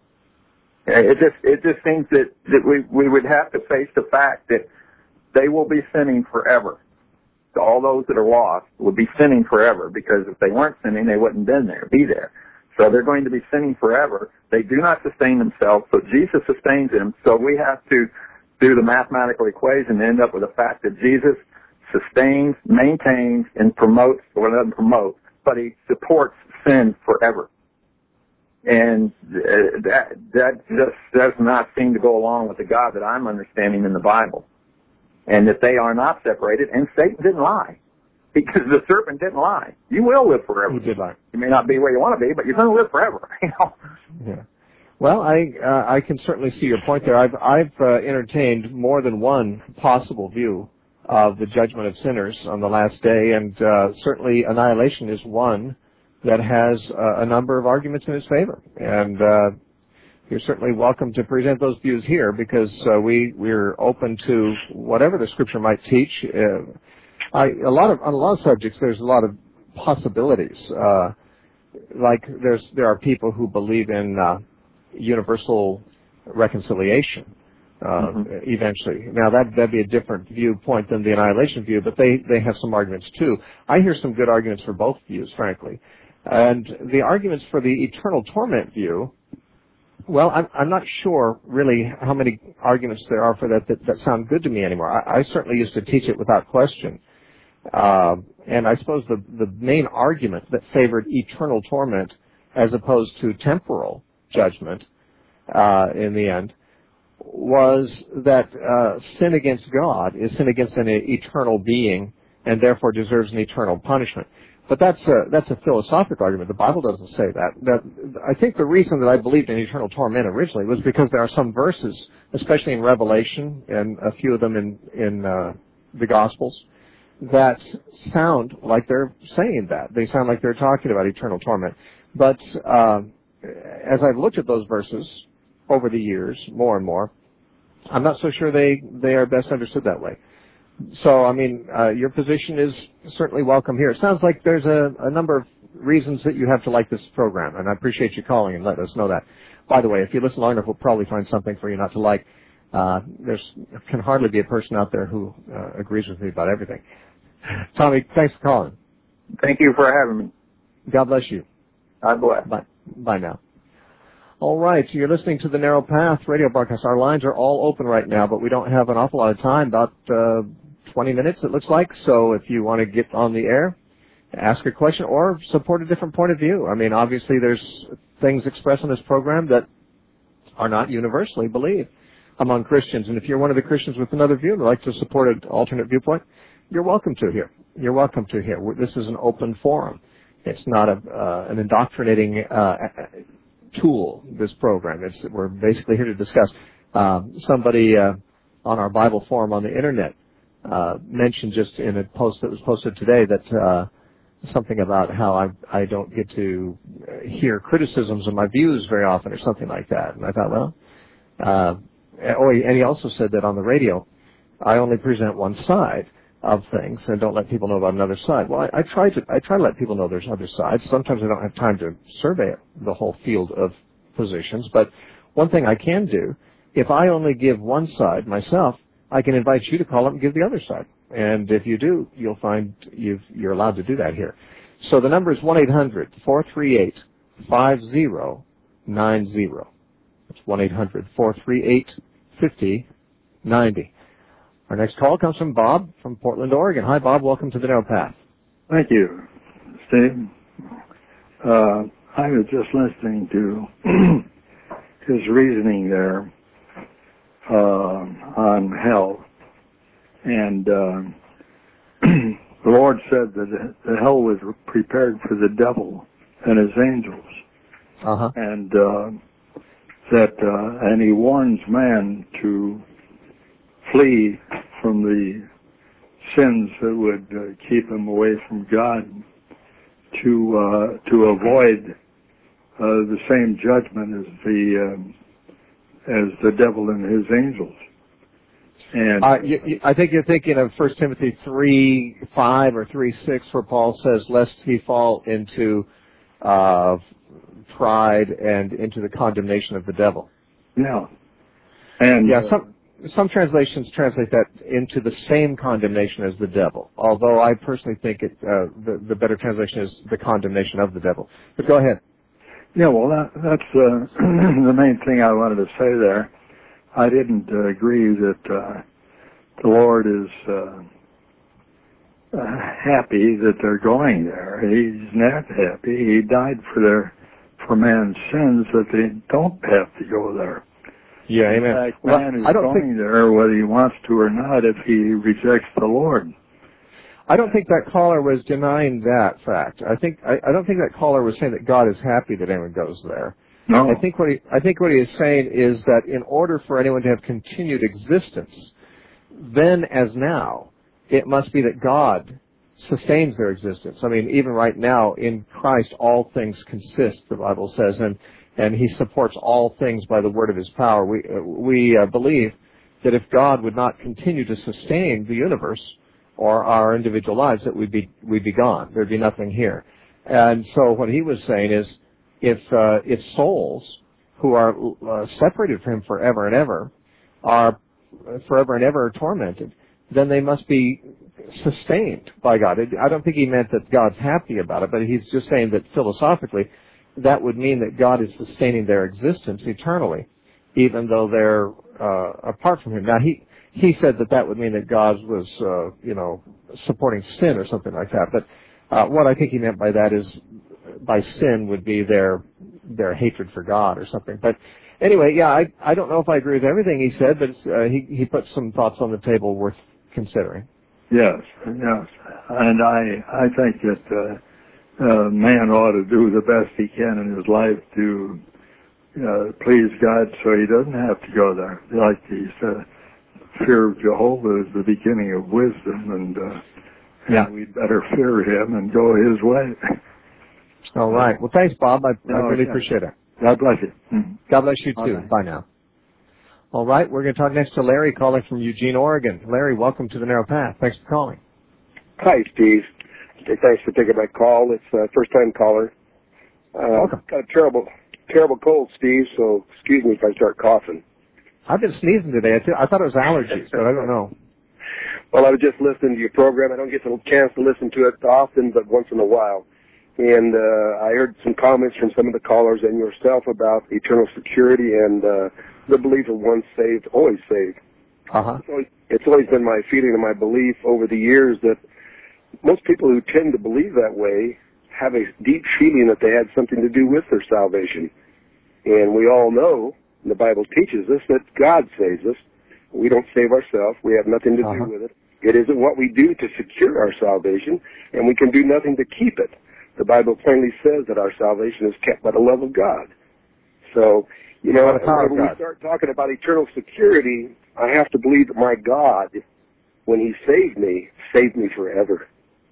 It just it just seems that, that we, we would have to face the fact that they will be sinning forever. So all those that are lost would be sinning forever, because if they weren't sinning, they wouldn't been there, be there. So they're going to be sinning forever. They do not sustain themselves, so Jesus sustains them. So we have to do the mathematical equation and end up with the fact that Jesus sustains, maintains, and promotes, or doesn't promote, but he supports sin forever. And uh, that that just does not seem to go along with the God that I'm understanding in the Bible. And that they are not separated, and Satan didn't lie. Because the serpent didn't lie. You will live forever. He did lie. You may not be where you want to be, but you're going to live forever. You know? Yeah. Well, I uh, I can certainly see your point there. I've I've uh, entertained more than one possible view of the judgment of sinners on the last day, and uh, certainly annihilation is one that has uh, a number of arguments in its favor. And uh, you're certainly welcome to present those views here, because uh, we we're open to whatever the Scripture might teach. Uh, I, a lot of on a lot of subjects, there's a lot of possibilities. Uh, like there's there are people who believe in uh, universal reconciliation uh, mm-hmm. eventually. Now that that'd be a different viewpoint than the annihilation view, but they they have some arguments too. I hear some good arguments for both views, frankly, and the arguments for the eternal torment view. Well, I'm, I'm not sure really how many arguments there are for that that, that sound good to me anymore. I, I certainly used to teach it without question. Uh, and I suppose the, the main argument that favored eternal torment as opposed to temporal judgment uh, in the end was that uh, sin against God is sin against an eternal being and therefore deserves an eternal punishment. But that's a, that's a philosophical argument. The Bible doesn't say that. that. I think the reason that I believed in eternal torment originally was because there are some verses, especially in Revelation and a few of them in, in uh, the Gospels, that sound like they're saying that. They sound like they're talking about eternal torment. But uh, as I've looked at those verses over the years, more and more, I'm not so sure they, they are best understood that way. So, I mean, uh, your position is certainly welcome here. It sounds like there's a, a number of reasons that you have to like this program, and I appreciate you calling and letting us know that. By the way, if you listen long enough, we'll probably find something for you not to like. Uh, there's can hardly be a person out there who uh, agrees with me about everything. Tommy, thanks for calling. Thank you for having me. God bless you. God bless. Bye. Bye now. All right, so you're listening to the Narrow Path radio broadcast. Our lines are all open right now, but we don't have an awful lot of time, about uh, twenty minutes it looks like. So if you want to get on the air, ask a question, or support a different point of view. I mean, obviously there's things expressed on this program that are not universally believed among Christians. And if you're one of the Christians with another view and would like to support an alternate viewpoint, you're welcome to here. You're welcome to here. This is an open forum. It's not a, uh, an indoctrinating uh, tool, this program. It's, we're basically here to discuss. Um, somebody uh, on our Bible forum on the Internet uh, mentioned just in a post that was posted today that uh, something about how I, I don't get to hear criticisms of my views very often or something like that. And I thought, well, uh, oh, and he also said that on the radio, I only present one side of things and don't let people know about another side. Well, I, I try to I try to let people know there's other sides. Sometimes I don't have time to survey the whole field of positions, but one thing I can do, if I only give one side myself, I can invite you to call up and give the other side. And if you do, you'll find you've, you're allowed to do that here. So the number is one eight hundred four three eight five zero nine zero. It's one eight hundred four three eight five zero nine zero. Our next call comes from Bob from Portland, Oregon. Hi, Bob. Welcome to the Narrow Path. Thank you, Steve. Uh, I was just listening to his reasoning there uh, on hell. And uh, the Lord said that the hell was prepared for the devil and his angels. Uh-huh. And uh, that, uh, and he warns man to flee from the sins that would uh, keep him away from God, to uh, to avoid uh, the same judgment as the um, as the devil and his angels. And uh, you, you, I think you're thinking of First Timothy three five or three six, where Paul says, "Lest he fall into uh, pride and into the condemnation of the devil." Yeah, and yeah, uh, some some translations translate that into the same condemnation as the devil. Although I personally think it uh, the the better translation is the condemnation of the devil. But go ahead. Yeah, well, that, that's uh, the main thing I wanted to say there. I didn't uh, agree that uh, the Lord is uh, uh, happy that they're going there. He's not happy. He died for their for man's sins, that they don't have to go there. Yeah, amen. In fact, well, man is I don't going think, there whether he wants to or not if he rejects the Lord. I don't think that caller was denying that fact. I think I, I don't think that caller was saying that God is happy that anyone goes there. No. I think what he I think what he is saying is that in order for anyone to have continued existence, then as now, it must be that God sustains their existence. I mean, even right now in Christ, all things consist, the Bible says, and and He supports all things by the word of His power. We we uh, believe that if God would not continue to sustain the universe or our individual lives, that we'd be we'd be gone. There'd be nothing here. And so what he was saying is, if uh, if souls who are uh, separated from Him forever and ever are forever and ever tormented, then they must be sustained by God. I don't think he meant that God's happy about it, but he's just saying that philosophically, that would mean that God is sustaining their existence eternally, even though they're uh, apart from Him. Now, he he said that that would mean that God was, uh, you know, supporting sin or something like that. But uh, what I think he meant by that is, by sin would be their their hatred for God or something. But anyway, yeah, I I don't know if I agree with everything he said, but uh, he he put some thoughts on the table worth considering. Yes, yes, and I I think that uh, uh, man ought to do the best he can in his life to uh, please God, so he doesn't have to go there. Like he said, fear of Jehovah is the beginning of wisdom, and uh, yeah, and we'd better fear Him and go His way. All right. Well, thanks, Bob. I, I Oh, really yeah. appreciate it. God bless you. Mm-hmm. God bless you, too. Right. Bye now. All right. We're going to talk next to Larry, calling from Eugene, Oregon. Larry, welcome to the Narrow Path. Thanks for calling. Hi, Steve. Thanks for taking my call. It's a first-time caller. Uh, Welcome. Got a terrible, terrible cold, Steve, so excuse me if I start coughing. I've been sneezing today. I, th- I thought it was allergies, but I don't know. Well, I was just listening to your program. I don't get a chance to listen to it often, but once in a while. And uh, I heard some comments from some of the callers and yourself about eternal security and uh, the belief of once saved, always saved. Uh-huh. So it's always been my feeling and my belief over the years that most people who tend to believe that way have a deep feeling that they had something to do with their salvation. And we all know, and the Bible teaches us, that God saves us. We don't save ourselves. We have nothing to Uh-huh. do with it. It isn't what we do to secure our salvation, and we can do nothing to keep it. The Bible plainly says that our salvation is kept by the love of God. So, you know, when we start talking about eternal security, I have to believe that my God, when he saved me, saved me forever.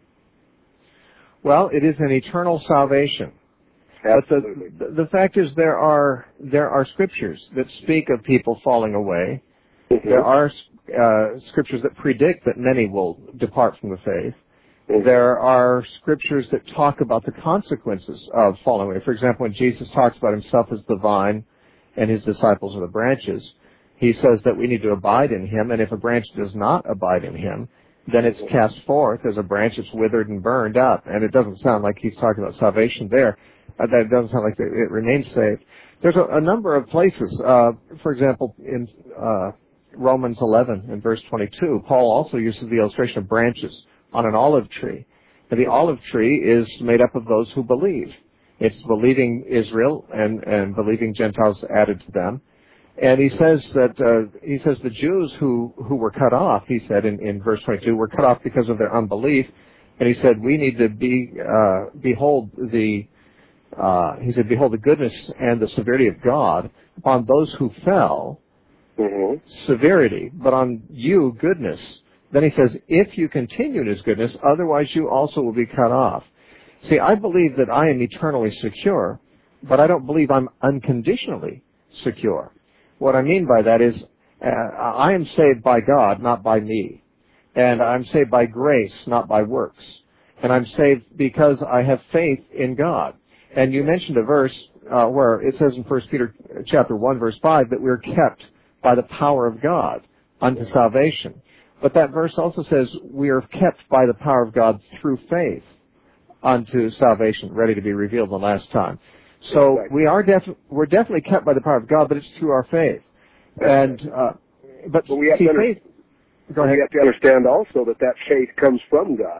Well, it is an eternal salvation. Absolutely. But the, the fact is there are there are scriptures that speak of people falling away. Mm-hmm. There are uh, scriptures that predict that many will depart from the faith. Mm-hmm. There are scriptures that talk about the consequences of falling away. For example, when Jesus talks about himself as the vine and his disciples are the branches, he says that we need to abide in him, and if a branch does not abide in him, then it's cast forth as a branch that's withered and burned up. And it doesn't sound like he's talking about salvation there. Uh, that doesn't sound like it remains saved. There's a, a number of places. Uh, for example, in uh, Romans eleven and verse twenty-two, Paul also uses the illustration of branches on an olive tree. And the olive tree is made up of those who believe. It's believing Israel and, and believing Gentiles added to them. And he says that uh, he says the Jews who, who were cut off, he said in, in verse twenty-two, were cut off because of their unbelief. And he said, we need to be uh, behold the uh, he said, behold the goodness and the severity of God upon those who fell, mm-hmm. severity, but on you goodness. Then he says, if you continue in his goodness, otherwise you also will be cut off. See, I believe that I am eternally secure, but I don't believe I'm unconditionally secure. What I mean by that is uh, I am saved by God, not by me. And I'm saved by grace, not by works. And I'm saved because I have faith in God. And you mentioned a verse uh, where it says in First Peter chapter one, verse five, that we're kept by the power of God unto salvation. But that verse also says we are kept by the power of God through faith unto salvation, ready to be revealed the last time. So exactly. we are def- we're definitely kept by the power of God, but it's through our faith. And uh, but, but we have, see, to, under- faith, go ahead. we have to understand also that that faith comes from God.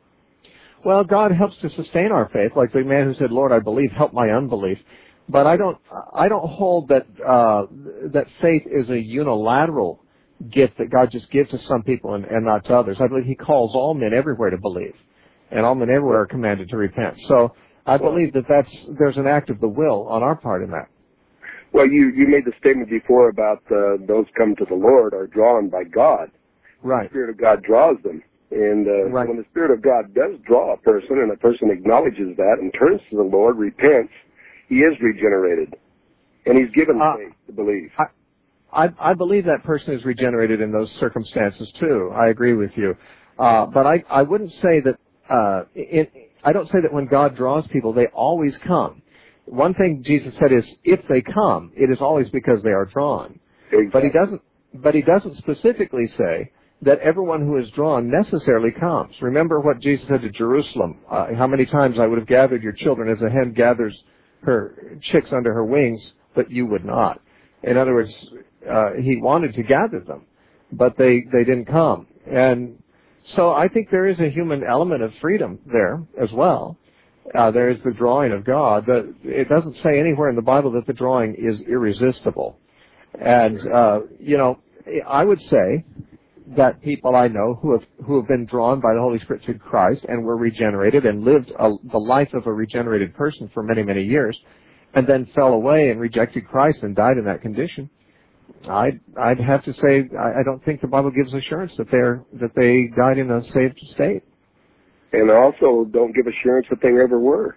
Well, God helps to sustain our faith, like the man who said, "Lord, I believe, help my unbelief." But I don't I don't hold that uh, that faith is a unilateral gift that God just gives to some people and, and not to others. I believe He calls all men everywhere to believe, and all men everywhere are commanded to repent. So I believe that that's there's an act of the will on our part in that. Well, you, you made the statement before about uh, those come to the Lord are drawn by God. Right. The Spirit of God draws them. And uh, right. when the Spirit of God does draw a person and a person acknowledges that and turns to the Lord, repents, he is regenerated. And he's given uh, faith to believe. I, I, I believe that person is regenerated in those circumstances, too. I agree with you. Uh, but I, I wouldn't say that, uh, it, I don't say that when God draws people, they always come. One thing Jesus said is, if they come, it is always because they are drawn. Exactly. But he doesn't, but he doesn't specifically say that everyone who is drawn necessarily comes. Remember what Jesus said to Jerusalem, uh, how many times I would have gathered your children as a hen gathers her chicks under her wings, but you would not. In other words, uh, he wanted to gather them, but they, they didn't come. And so I think there is a human element of freedom there as well. Uh, there is the drawing of God. The, it doesn't say anywhere in the Bible that the drawing is irresistible. And, uh, you know, I would say that people I know who have who have been drawn by the Holy Spirit to Christ and were regenerated and lived a, the life of a regenerated person for many, many years, and then fell away and rejected Christ and died in that condition, I'd, I'd have to say I, I don't think the Bible gives assurance that they're that they died in a saved state. And also don't give assurance that they ever were.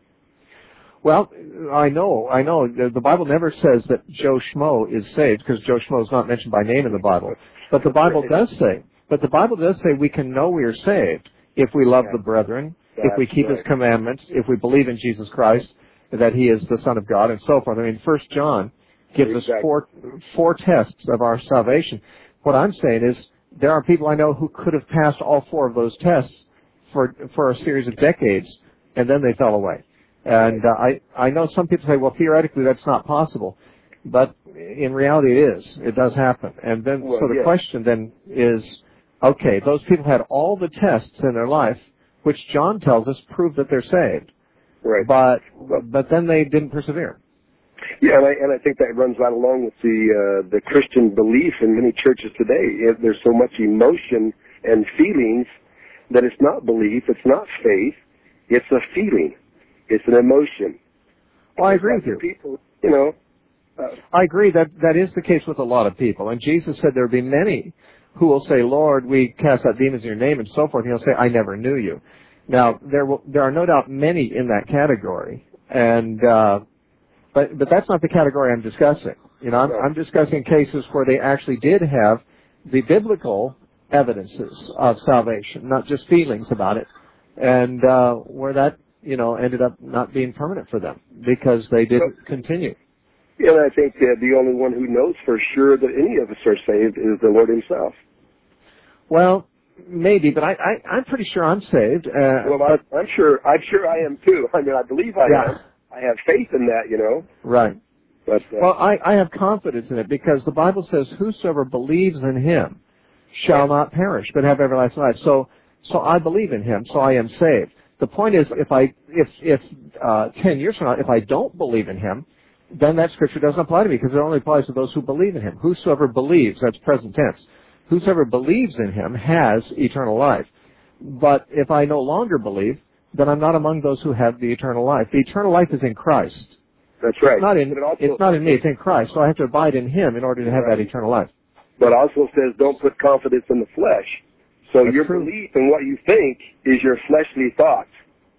Well, I know, I know. The, the Bible never says that Joe Schmo is saved because Joe Schmo is not mentioned by name in the Bible. But the Bible does say, but the Bible does say we can know we are saved if we love the brethren, if we keep His commandments, if we believe in Jesus Christ, that He is the Son of God, and so forth. I mean, First John gives us four four tests of our salvation. What I'm saying is there are people I know who could have passed all four of those tests for for a series of decades, and then they fell away. And uh, I I know some people say, well, theoretically that's not possible, but in reality it is. It does happen. And then well, so the yeah. question then is, okay, those people had all the tests in their life, which John tells us prove that they're saved. Right. But but then they didn't persevere. Yeah, and I, and I think that runs right along with the uh, the Christian belief in many churches today. There's so much emotion and feelings that it's not belief, it's not faith, It's a feeling. It's an emotion. Well, I agree with you. People, you know. Uh, I agree that that is the case with a lot of people. And Jesus said there will be many who will say, Lord, we cast out demons in your name and so forth. And he'll say, I never knew you. Now, there will, there are no doubt many in that category. And, uh, but, but that's not the category I'm discussing. You know, I'm, I'm discussing cases where they actually did have the biblical evidences of salvation, not just feelings about it. And, uh, where that, you know, ended up not being permanent for them because they didn't continue. Yeah, and I think that the only one who knows for sure that any of us are saved is the Lord himself. Well, maybe, but I, I, I'm pretty sure I'm saved. Uh, well, I, I'm sure I'm sure I am too. I mean, I believe I yeah. am. I have faith in that, you know. Right. But, uh, well, I, I have confidence in it because the Bible says, whosoever believes in him shall not perish, but have everlasting life. So, so I believe in him, so I am saved. The point is, if I, if, if, uh, ten years from now, if I don't believe in him, then that scripture doesn't apply to me because it only applies to those who believe in him. Whosoever believes, that's present tense. Whosoever believes in him has eternal life. But if I no longer believe, then I'm not among those who have the eternal life. The eternal life is in Christ. That's right. It's not in, but it also, it's not in me, it's in Christ. So I have to abide in him in order to have right. that eternal life. But also says don't put confidence in the flesh. So That's your true. belief in what you think is your fleshly thoughts.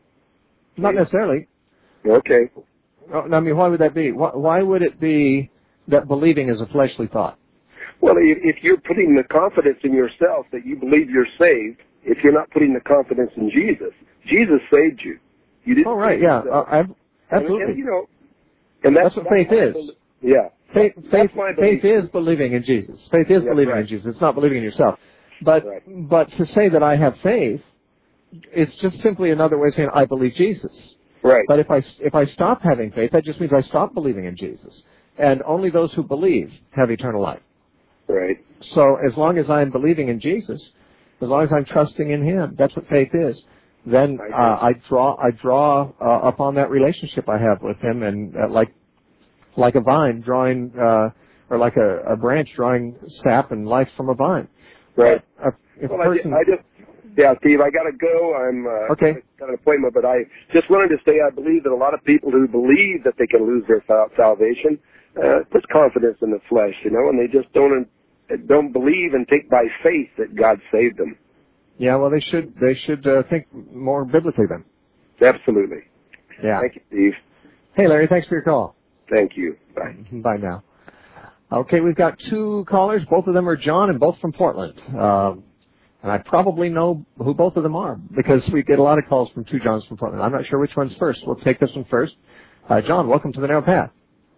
Not necessarily. Okay. I mean, why would that be? Why would it be that believing is a fleshly thought? Well, if you're putting the confidence in yourself that you believe you're saved, if you're not putting the confidence in Jesus, Jesus saved you. You didn't. Oh, right, yeah, uh, I've, absolutely. And, and, you know, and that's, that's what faith is. Belief. Yeah. Faith, faith, faith belief. is believing in Jesus. Faith is yeah, believing right. in Jesus. It's not believing in yourself. But right. but to say that I have faith, it's just simply another way of saying I believe Jesus. Right. But if I, if I stop having faith, that just means I stop believing in Jesus. And only those who believe have eternal life. Right. So as long as I'm believing in Jesus, as long as I'm trusting in him, that's what faith is, then uh, I draw I draw uh, upon that relationship I have with him, and uh, like like a vine drawing, uh, or like a, a branch drawing sap and life from a vine. Right. But if well, a person, I, just, I just, yeah, Steve, I got to go. I'm uh, okay. got an appointment, but I just wanted to say I believe that a lot of people who believe that they can lose their salvation uh, put confidence in the flesh, you know, and they just don't don't believe and take by faith that God saved them. Yeah, well, they should they should uh, think more biblically then. Absolutely. Yeah. Thank you, Steve. Hey, Larry, thanks for your call. Thank you. Bye. Bye now. Okay, we've got two callers. Both of them are John and both from Portland. Uh, and I probably know who both of them are because we get a lot of calls from two Johns from Portland. I'm not sure which one's first. We'll take this one first. Uh, John, welcome to the Narrow Path.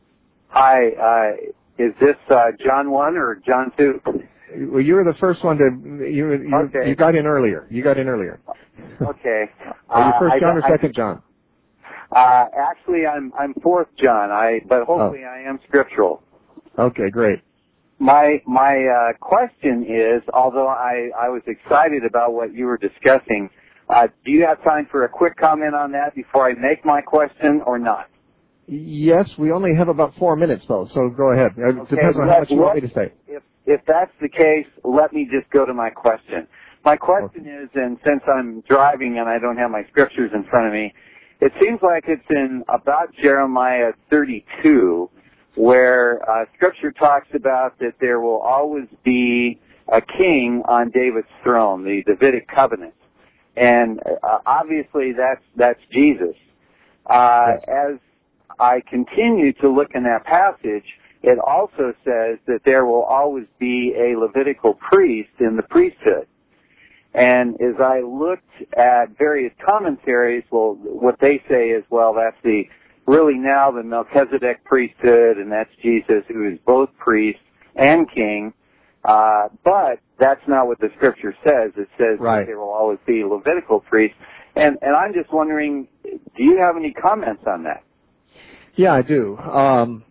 Hi. Uh, is this uh, John one or John two? Well, you were the first one to, you, you, okay. you got in earlier. You got in earlier. Okay. Are you first uh, John I, or second I, John? Uh, actually, I'm I'm fourth John. I but hopefully oh. I am scriptural. Okay, great. My my uh, question is, although I, I was excited about what you were discussing, uh, do you have time for a quick comment on that before I make my question or not? Yes, we only have about four minutes though, so go ahead. It okay, depends on how much you want me to say. If if that's the case, let me just go to my question. My question okay. is, and since I'm driving and I don't have my scriptures in front of me, it seems like it's in about Jeremiah thirty-two, where uh, Scripture talks about that there will always be a king on David's throne, the Davidic covenant, and uh, obviously that's that's Jesus. Uh, yes. As I continue to look in that passage, it also says that there will always be a Levitical priest in the priesthood. And as I looked at various commentaries, well, what they say is, well, that's the really now the Melchizedek priesthood, and that's Jesus, who is both priest and king. Uh, but that's not what the Scripture says. It says right. that there will always be Levitical priests. And, and I'm just wondering, do you have any comments on that? Yeah, I do. Um,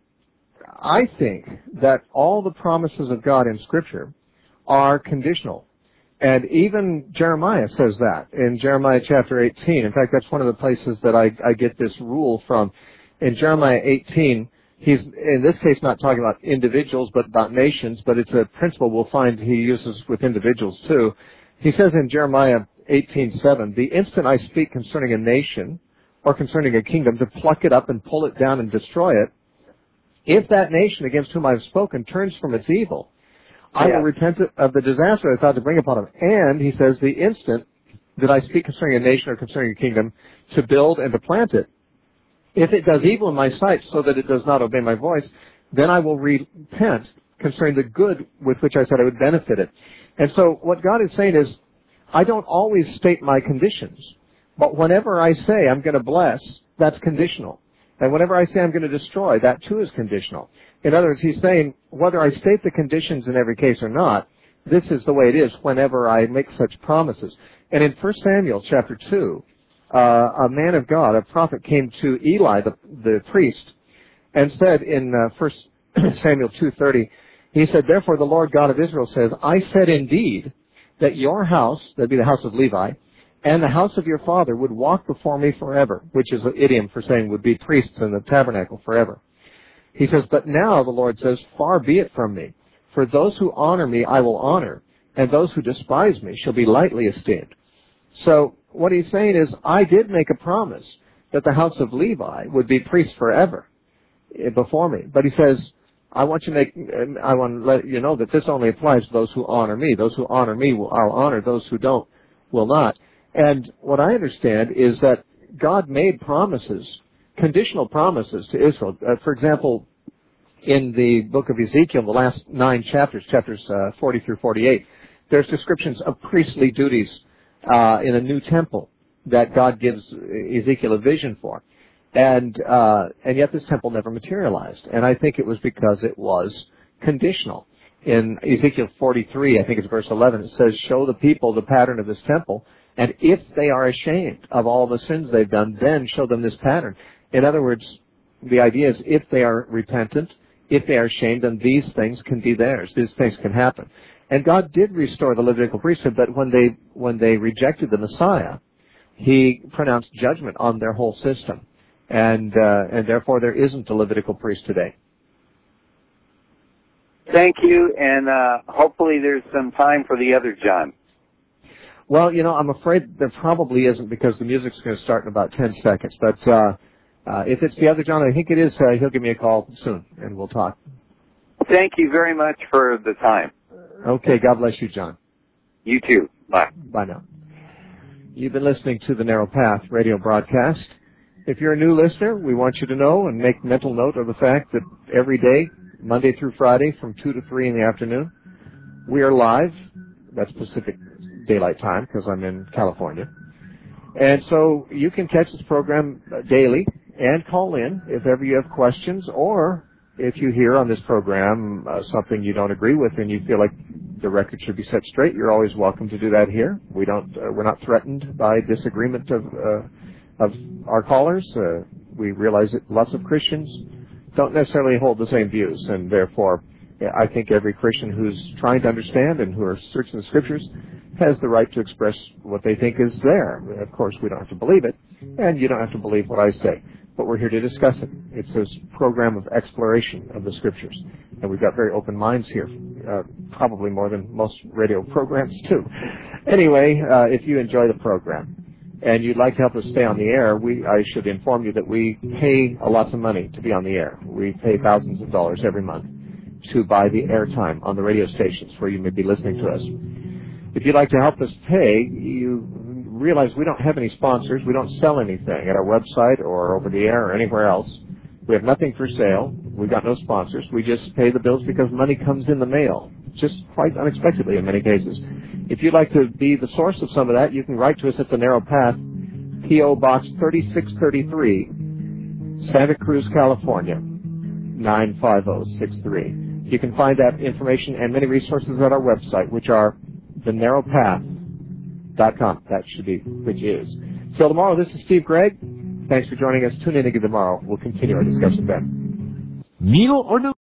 I think that all the promises of God in Scripture are conditional. And even Jeremiah says that in Jeremiah chapter eighteen. In fact, that's one of the places that I, I get this rule from. In Jeremiah eighteen, he's in this case not talking about individuals but about nations, but it's a principle we'll find he uses with individuals too. He says in Jeremiah eighteen seven, the instant I speak concerning a nation or concerning a kingdom to pluck it up and pull it down and destroy it, if that nation against whom I have spoken turns from its evil, I yeah. will repent of the disaster I thought to bring upon him. And, he says, the instant that I speak concerning a nation or concerning a kingdom to build and to plant it, if it does evil in my sight so that it does not obey my voice, then I will repent concerning the good with which I said I would benefit it. And so what God is saying is, I don't always state my conditions, but whenever I say I'm going to bless, that's conditional. And whenever I say I'm going to destroy, that too is conditional. In other words, he's saying, whether I state the conditions in every case or not, this is the way it is whenever I make such promises. And in First Samuel chapter two, uh, a man of God, a prophet, came to Eli, the, the priest, and said in uh, First Samuel two thirty, he said, therefore the Lord God of Israel says, I said indeed that your house, that'd be the house of Levi, and the house of your father would walk before me forever, which is an idiom for saying would be priests in the tabernacle forever. He says, but now, the Lord says, far be it from me. For those who honor me I will honor, and those who despise me shall be lightly esteemed. So what he's saying is, I did make a promise that the house of Levi would be priests forever before me. But he says, I want you to make, I want to let you know that this only applies to those who honor me. Those who honor me will, I'll honor. Those who don't will not. And what I understand is that God made promises, conditional promises to Israel. Uh, for example, in the book of Ezekiel, the last nine chapters, chapters uh, forty through forty-eight, there's descriptions of priestly duties uh, in a new temple that God gives Ezekiel a vision for. And uh, and yet this temple never materialized. And I think it was because it was conditional. In Ezekiel forty-three, I think it's verse eleven, it says, show the people the pattern of this temple, and if they are ashamed of all the sins they've done, then show them this pattern. In other words, the idea is if they are repentant, if they are ashamed, then these things can be theirs. These things can happen. And God did restore the Levitical priesthood, but when they when they rejected the Messiah, He pronounced judgment on their whole system. And uh, and therefore there isn't a Levitical priest today. Thank you, and uh, hopefully there's some time for the other John. Well, you know, I'm afraid there probably isn't because the music's going to start in about ten seconds. But uh, uh, if it's the other John, I think it is, uh, he'll give me a call soon, and we'll talk. Thank you very much for the time. Okay, God bless you, John. You too. Bye. Bye now. You've been listening to the Narrow Path radio broadcast. If you're a new listener, we want you to know and make mental note of the fact that every day, Monday through Friday, from two to three in the afternoon, we are live. That's Pacific Daylight Time because I'm in California. And so you can catch this program daily and call in if ever you have questions, or if you hear on this program uh, something you don't agree with and you feel like the record should be set straight, you're always welcome to do that here. We don't, uh, we're not threatened by disagreement of uh, of our callers. Uh, we realize that lots of Christians don't necessarily hold the same views, and therefore I think every Christian who's trying to understand and who are searching the Scriptures has the right to express what they think is there. Of course, we don't have to believe it, and you don't have to believe what I say, but we're here to discuss it. It's a program of exploration of the Scriptures, and we've got very open minds here, uh, probably more than most radio programs, too. Anyway, uh, if you enjoy the program, and you'd like to help us stay on the air, we, I should inform you that we pay a lot of money to be on the air. We pay thousands of dollars every month to buy the airtime on the radio stations where you may be listening to us. If you'd like to help us pay, you realize we don't have any sponsors. We don't sell anything at our website or over the air or anywhere else. We have nothing for sale. We've got no sponsors. We just pay the bills because money comes in the mail, just quite unexpectedly in many cases. If you'd like to be the source of some of that, you can write to us at the Narrow Path, P O Box thirty-six thirty-three, Santa Cruz, California, nine five zero six three. You can find that information and many resources at our website, which are the narrow path dot com. That should be, which is. Till tomorrow, this is Steve Gregg. Thanks for joining us. Tune in again tomorrow. We'll continue our discussion then. Meal or no?